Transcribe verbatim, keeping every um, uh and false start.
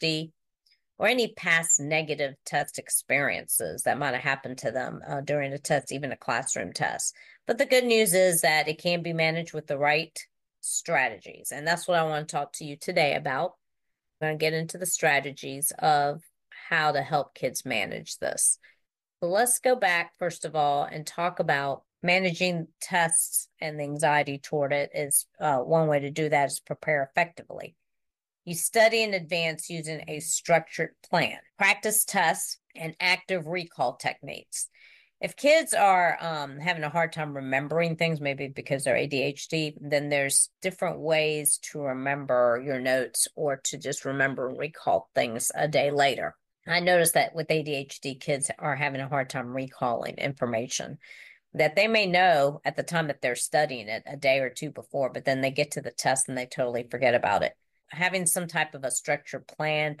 D, or any past negative test experiences that might have happened to them uh, during a test, even a classroom test. But the good news is that it can be managed with the right strategies. And that's what I want to talk to you today about. I'm going to get into the strategies of how to help kids manage this. So let's go back, first of all, and talk about managing tests and the anxiety toward it. Is uh, one way to do that is prepare effectively. You study in advance using a structured plan. Practice tests and active recall techniques. If kids are um, having a hard time remembering things, maybe because they're A D H D, then there's different ways to remember your notes or to just remember and recall things a day later. I noticed that with A D H D, kids are having a hard time recalling information that they may know at the time that they're studying it a day or two before, but then they get to the test and they totally forget about it. Having some type of a structured plan,